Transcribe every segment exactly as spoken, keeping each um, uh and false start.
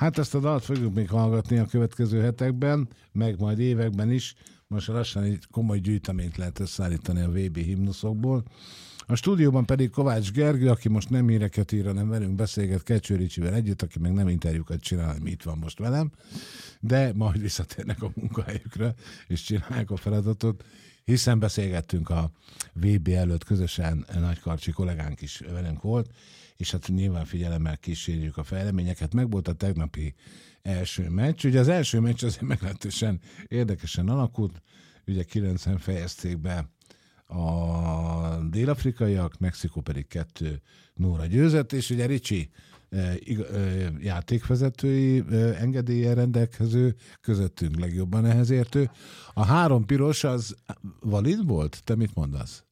Hát ezt a dalt fogjuk még hallgatni a következő hetekben, meg majd években is. Most lassan egy komoly gyűjteményt lehet összeállítani a vé bé himnuszokból. A stúdióban pedig Kovács Gergő, aki most nem híreket ír, hanem velünk beszélget Kecső Ricsivel együtt, aki meg nem interjúkat csinál, ami itt van most velem, de majd visszatérnek a munkahelyükre, és csinálják a feladatot, hiszen beszélgettünk a vé bé előtt közösen, Nagykarcsi kollégánk is velünk volt, és hát nyilván figyelemmel kísérjük a fejleményeket. Meg volt a tegnapi első meccs. Ugye az első meccs azért meglehetősen érdekesen alakult, ugye kilencven fejezték be a dél-afrikaiak, Mexikó pedig kettő nulla győzött, és ugye Ricsi játékvezetői engedéllyel rendelkező, közöttünk legjobban ehhez értő. A három piros az valid volt? Te mit mondasz?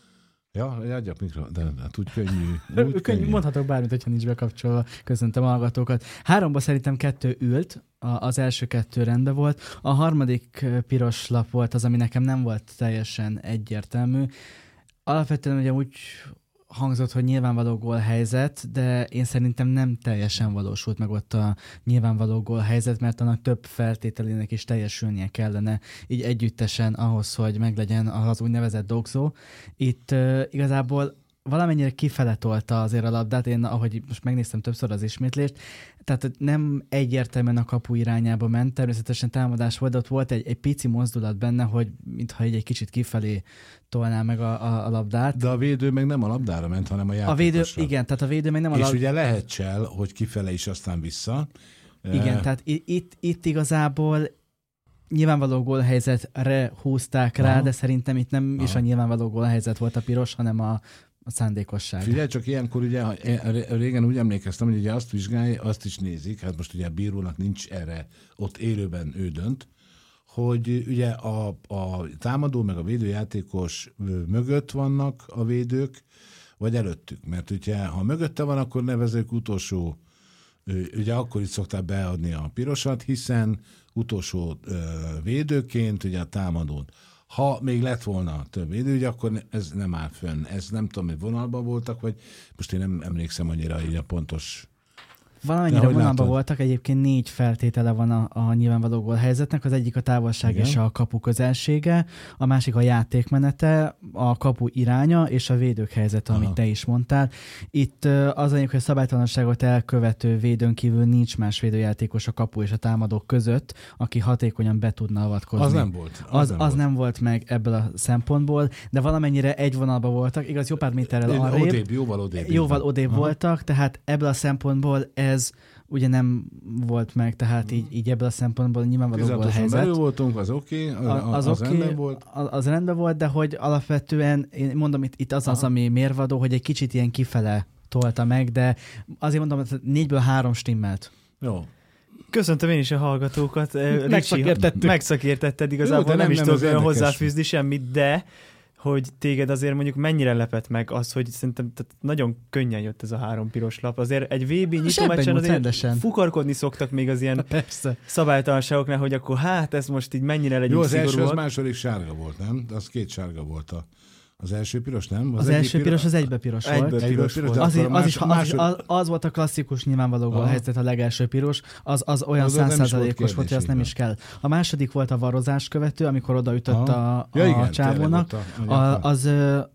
Ja, adjak mikro, de hát úgy könnyű. Úgy könnyű. Mondhatok bármit, hogyha nincs bekapcsolva, köszöntöm a hallgatókat. Háromba szerintem kettő ült, az első kettő rendben volt. A harmadik piros lap volt az, ami nekem nem volt teljesen egyértelmű. Alapvetően ugye úgy hangzott, hogy nyilvánvaló gólhelyzet, de én szerintem nem teljesen valósult meg ott a nyilvánvaló gólhelyzet, mert annak több feltételének is teljesülnie kellene, így együttesen ahhoz, hogy meglegyen az úgynevezett dogzó. Itt uh, igazából valamennyire kifele tolta azért a labdát, én ahogy most megnéztem többször az ismétlést, tehát nem egyértelműen a kapu irányába ment, természetesen támadás volt, de ott volt egy, egy pici mozdulat benne, hogy mintha így egy kicsit kifelé tolná meg a, a, a labdát. De a védő meg nem a labdára ment, hanem a játékosra. A védő, igen, tehát a védő meg nem a labdára. labdára. És ugye lehet csel, hogy kifele is, aztán vissza. Igen, uh, tehát itt, itt igazából nyilvánvaló gólhelyzetre húzták rá, aha, de szerintem itt nem aha. is a nyilvánvaló gólhelyzet volt a piros, hanem a a szándékosság. Figyelj, csak ilyenkor ugye, régen úgy emlékeztem, hogy ugye azt vizsgálja, azt is nézik, hát most ugye a bírónak nincs erre, ott élőben ő dönt, hogy ugye a, a támadó meg a védőjátékos mögött vannak a védők, vagy előttük, mert ugye ha mögötte van, akkor nevezők utolsó, ugye akkor is szokták beadni a pirosat, hiszen utolsó védőként ugye a támadót. Ha még lett volna több idő, ugye akkor ez nem áll fönn. Ez nem tudom, hogy vonalban voltak, vagy most én nem emlékszem annyira így a pontos... Valamennyire vonalban látod? Voltak, egyébként négy feltétele van a, a nyilvánvaló gólhelyzetnek, az egyik a távolság, igen, és a kapu közelsége, a másik a játékmenete, a kapu iránya és a védők helyzete, aha, amit te is mondtál. Itt az anyag, hogy a szabálytalanságot elkövető védőn kívül nincs más védőjátékos a kapu és a támadók között, aki hatékonyan be tudna avatkozni. Az nem volt. Az, az, nem, az volt. nem volt meg ebből a szempontból, de valamennyire egy vonalban voltak, igaz, jó pár méterrel arrébb. Odébb, jóval odébb. Jóval odébb voltak, tehát ebből a szempontból ez ugye nem volt meg, tehát így, így ebből a szempontból nyilvánvaló gólhelyzet. belül voltunk, az oké, okay, az, az, az okay, rendben volt. Az, az rendben volt, de hogy alapvetően, én mondom, itt, itt az aha. az, ami mérvadó, hogy egy kicsit ilyen kifele tolta meg, de azért mondom, hogy négyből három stimmelt. Jó. Köszöntöm én is a hallgatókat. Megszakértettük. Megszakértetted, igazából jó, nem, nem is tudok olyan hozzáfűzni semmit, de hogy téged azért mondjuk mennyire lepett meg az, hogy szerintem tehát nagyon könnyen jött ez a három piros lap. Azért egy vé bé nyitómeccsen azért rendesen fukarkodni szoktak még az ilyen persze. szabálytalanságoknál, hogy akkor hát ez most így mennyire legyünk szigorúak. Jó, az első, az második sárga volt, nem? Az két sárga volt a... Az első piros, nem? Az, az első piros, az egybe piros volt. Egybe piros, piros volt. Az, az, más, is, az, másod... az, az volt a klasszikus nyilvánvaló gólhelyzet, a legelső piros, az, az olyan száz százalékos volt, hogy azt nem is kell. A második volt a varrozás követő, amikor odaütött aha. a, a ja, csávónak. A, a, az...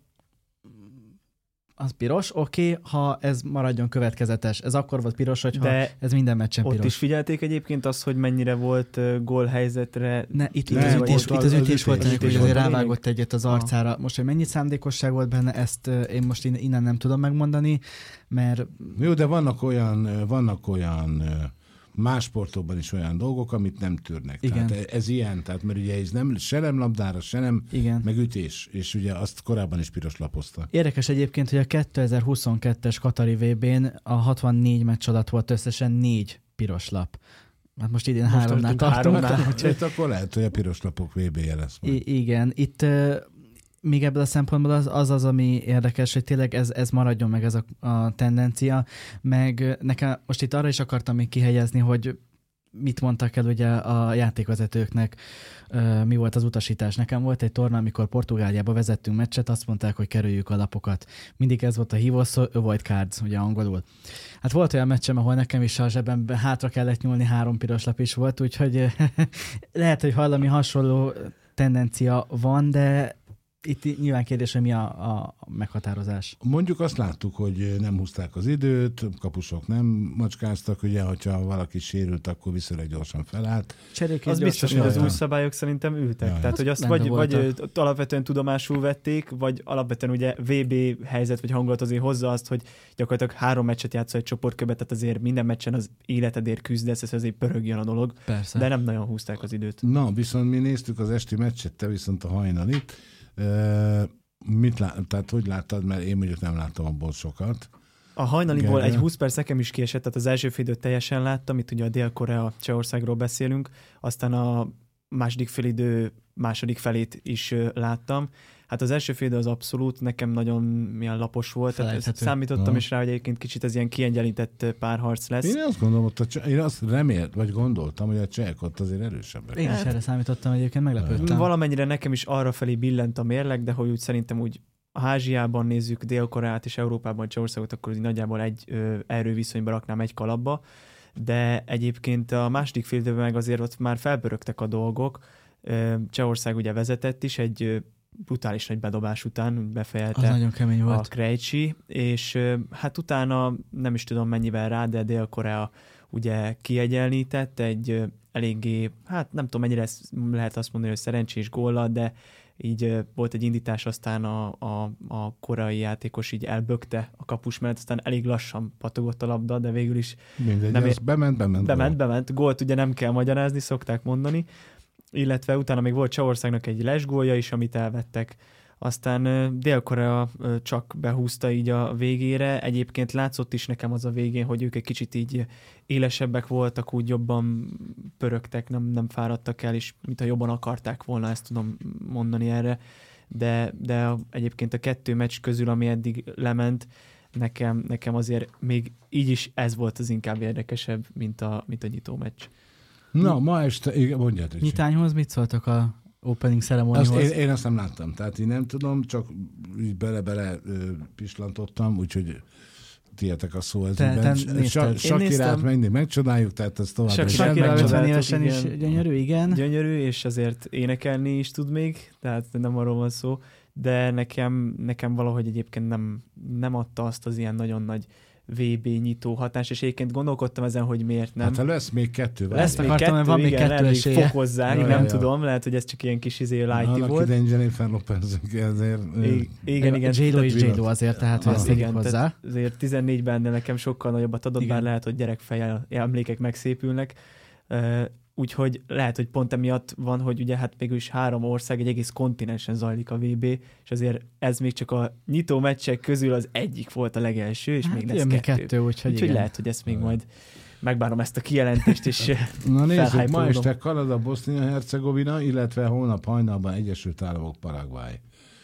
Az piros, oké, okay, ha ez maradjon következetes. Ez akkor volt piros, hogyha de ez minden meccsen piros. Ott is figyelték egyébként azt, hogy mennyire volt uh, gólhelyzetre? Ne, itt, itt, az ütés, itt az ütés volt, hogy azért rávágott egyet az arcára. Aha. Most, hogy mennyi szándékosság volt benne, ezt uh, én most innen nem tudom megmondani, mert... Jó, de vannak olyan, vannak olyan uh, más sportokban is olyan dolgok, amit nem tűrnek. Igen. Tehát ez ilyen, tehát mert ugye ez nem se nem labdára, se nem igen. megütés, és ugye azt korábban is piros lapozta. Érdekes egyébként, hogy a kétezer-huszonkettes Katari vé bén a hatvannégy meccs alatt volt összesen négy piros lap. Hát most idén most háromnál tartunk. Háromnál, úgyhogy akkor lehet, hogy a piros lapok vé bé-je lesz majd. I- igen, itt... Uh, még ebből a szempontból az az, az ami érdekes, hogy tényleg ez, ez maradjon meg ez a, a tendencia, meg nekem most itt arra is akartam még kihelyezni, hogy mit mondtak el ugye a játékvezetőknek, mi volt az utasítás. Nekem volt egy torna, amikor Portugáliába vezettünk meccset, azt mondták, hogy kerüljük a lapokat. Mindig ez volt a hívószó, avoid cards, ugye angolul. Hát volt olyan meccsem, ahol nekem is a zsebembe hátra kellett nyúlni, három piros lap is volt, úgyhogy lehet, hogy valami hasonló tendencia van, de itt nyilván kérdés, hogy mi a, a meghatározás. Mondjuk azt láttuk, hogy nem húzták az időt, kapusok nem macskáztak, ugye, hogyha valaki sérült, akkor viszonylag gyorsan felállt. Cserék az biztos, hogy az új szabályok szerintem ültek. Jaj. Tehát, hogy azt vagy, vagy alapvetően tudomásul vették, vagy alapvetően ugye vé bé helyzet, vagy hangulat azért hozza azt, hogy gyakorlatilag három meccset játszol egy csoportkövet, tehát azért minden meccsen az életedért küzdesz, ez azért pörögjön a dolog. Persze. De nem nagyon húzták az időt. Na, viszont mi néztük az esti meccset, te viszont a hajnalit. Uh, mit lát, tehát hogy láttad, mert én mondjuk nem láttam abból sokat. A hajnaliból Gerre. Egy húsz perc nekem is kiesett, tehát az első félidőt teljesen láttam, itt ugye a Dél-Korea Csehországról beszélünk, aztán a második félidő második felét is láttam. Hát az első félidő az abszolút nekem nagyon milyen lapos volt, tehát számítottam no. is rá, hogy egyébként kicsit ez ilyen kiegyenlített párharc lesz. Én azt gondolom, hogy a, én azt remélt, vagy gondoltam, hogy a csehek ott azért erősebbek. Én is erre számítottam, egyébként meglepődtem. Valamennyire nekem is arra felé billent a mérleg, de hogy úgy szerintem úgy Ázsiában nézzük Dél-Koreát és Európában Csehországot, akkor nagyjából egy ö, erőviszonyba raknám egy kalapba, de egyébként a második félidőben meg azért ott már felpörögtek a dolgok. Csehország ugye vezetett is egy brutális nagy bedobás után befejelte a Krejci, és hát utána nem is tudom mennyivel rá, de Dél-Korea ugye kiegyenlített egy eléggé, hát nem tudom mennyire lehet azt mondani, hogy szerencsés góllal, de így volt egy indítás, aztán a, a, a koreai játékos így elbökte a kapus mellett, aztán elég lassan patogott a labda, de végül is mindegy, nem ér... bement, bement. Bement, bement. Gólt ugye nem kell magyarázni, szokták mondani. Illetve utána még volt Csehországnak egy lesgólja is, amit elvettek. Aztán Dél-Korea csak behúzta így a végére. Egyébként látszott is nekem az a végén, hogy ők egy kicsit így élesebbek voltak, úgy jobban pörögtek, nem, nem fáradtak el, és mintha jobban akarták volna, ezt tudom mondani erre. De, de egyébként a kettő meccs közül, ami eddig lement, nekem, nekem azért még így is ez volt az inkább érdekesebb, mint a, mint a nyitó meccs. Na, ma este, igen, mondjátok. Nyitányhoz mit szóltak a opening ceremonihoz? Én, én azt nem láttam, tehát én nem tudom, csak így bele-bele pislantottam, úgyhogy tietek a szó ezügyben. Sakirát mindig megcsodáljuk, tehát ez tovább. Sakira ötven évesen is gyönyörű, igen. Gyönyörű, és azért énekelni is tud még, tehát nem arról van szó, de nekem, nekem valahogy egyébként nem, nem adta azt az ilyen nagyon nagy vé bé nyitó hatás, és egyébként gondolkodtam ezen, hogy miért nem. Hát lesz még kettő. Lesz még Akartam, kettő, van még igen, kettő lehet, hogy fokozzák, ja, nem ja. tudom, lehet, hogy ez csak ilyen kis izé lighty Na, volt. Annak Jennifer Lopez ezért... I- igen, igen. J-Lo és J-Lo azért, tehát hogy ezt tegyük hozzá. Azért tizennégyben nekem sokkal nagyobbat adott, igen. Bár lehet, hogy gyerekfejjel emlékek megszépülnek. Úgyhogy lehet, hogy pont emiatt van, hogy ugye hát végül is három ország, egy egész kontinensen zajlik a vé bé, és azért ez még csak a nyitó meccsek közül az egyik volt a legelső, és hát még lesz kettő. kettő. Úgyhogy úgyhogy lehet, hogy ezt még majd megbárom ezt a kijelentést, és na nézzük, ma este Kanada, Bosznia-Hercegovina, illetve hónap hajnalban Egyesült Államok, Paraguay.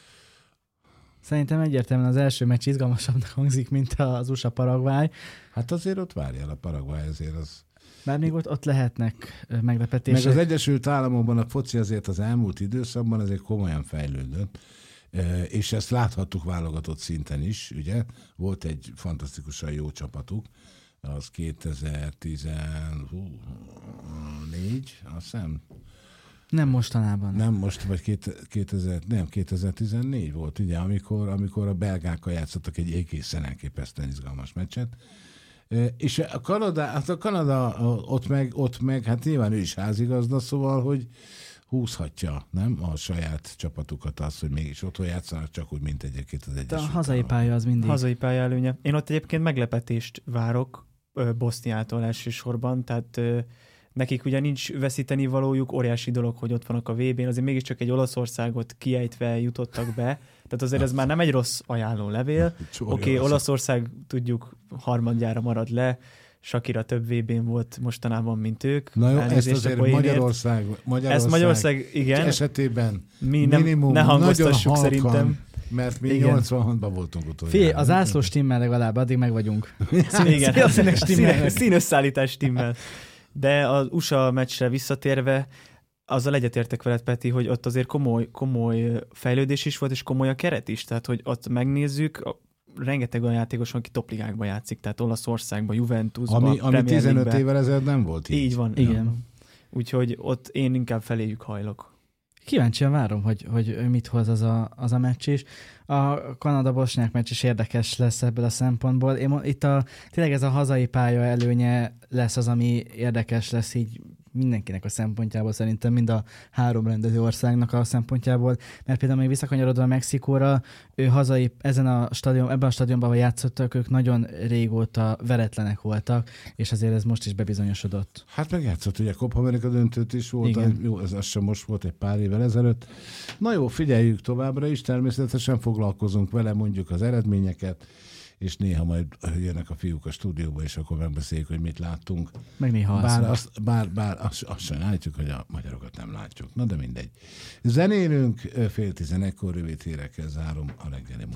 Szerintem egyértelműen az első meccs izgalmasabbnak hangzik, mint az u es á-Paraguay. Hát azért ott várjál a Paraguay, ezért az... Már még ott, ott lehetnek meglepetések. Meg az Egyesült Államokban a foci azért az elmúlt időszakban azért komolyan fejlődött, és ezt láthattuk válogatott szinten is, ugye? Volt egy fantasztikusan jó csapatuk, az kétezer-tizennégy, azt hiszem. Nem mostanában. Nem most, vagy két, kétezer, nem, kétezer-tizennégy volt, ugye, amikor, amikor a belgákkal játszottak egy egészen elképesztően izgalmas meccset. És a Kanada, hát a Kanada ott meg, ott meg, hát nyilván ő is házigazda, szóval, hogy húzhatja, nem? A saját csapatukat az, hogy mégis otthon játszanak, csak úgy, mint egyébként az Egyesült Államok. A hazai pálya az mindig. Hazai pálya előnye. Én ott egyébként meglepetést várok Boszniától elsősorban, tehát nekik ugye nincs veszíteni valójuk, óriási dolog, hogy ott vannak a vé bén, azért mégiscsak egy Olaszországot kiejtve jutottak be, tehát azért ez már nem egy rossz ajánló levél. Oké, okay, Olaszország tudjuk harmadjára marad le, Sakira több vé bén volt mostanában, mint ők. Na jó, ezt azért Magyarország, Magyarország, ezt Magyarország igen, esetében mi nem, minimum ne hangoztassuk halkan, szerintem. Mert mi nyolcvanhatban voltunk utoljára. Figyelj, az ászló stimmel legalább, addig meg vagyunk. Igen, színes összeállítás stimmel. De az u es á meccsre visszatérve, azzal egyetértek veled, Peti, hogy ott azért komoly, komoly fejlődés is volt, és komoly a keret is. Tehát, hogy ott megnézzük, rengeteg olyan játékos van, aki topligákban játszik, tehát Olaszországban, Juventusban, Ami, ami tizenöt évvel ezelőtt nem volt így. Így van. Igen. Ja. Úgyhogy ott én inkább feléjük hajlok. Kíváncsian várom, hogy, hogy mit hoz az a, az a meccs is. A Kanada-Bosnyák meccs is érdekes lesz ebből a szempontból. Én, itt a, tényleg ez a hazai pálya előnye lesz az, ami érdekes lesz így mindenkinek a szempontjából, szerintem mind a három rendező országnak a szempontjából, mert például még visszakanyarodva a Mexikóra, ő hazai, ezen a stadion, ebben a stadionban játszottak, ők nagyon régóta veretlenek voltak, és azért ez most is bebizonyosodott. Hát megjátszott, ugye Copa America döntőt is volt, a, jó, ez az sem most volt, egy pár évvel ezelőtt. Na jó, figyeljük továbbra is, természetesen foglalkozunk vele, mondjuk az eredményeket, és néha majd jönnek a fiúk a stúdióba, és akkor megbeszéljük, hogy mit láttunk. Meg néha bár azt, bár, bár azt, azt sem látjuk, hogy a magyarokat nem látjuk. Na de mindegy. Zenélünk, fél tizenegykor rövid hírekkel zárom a reggeli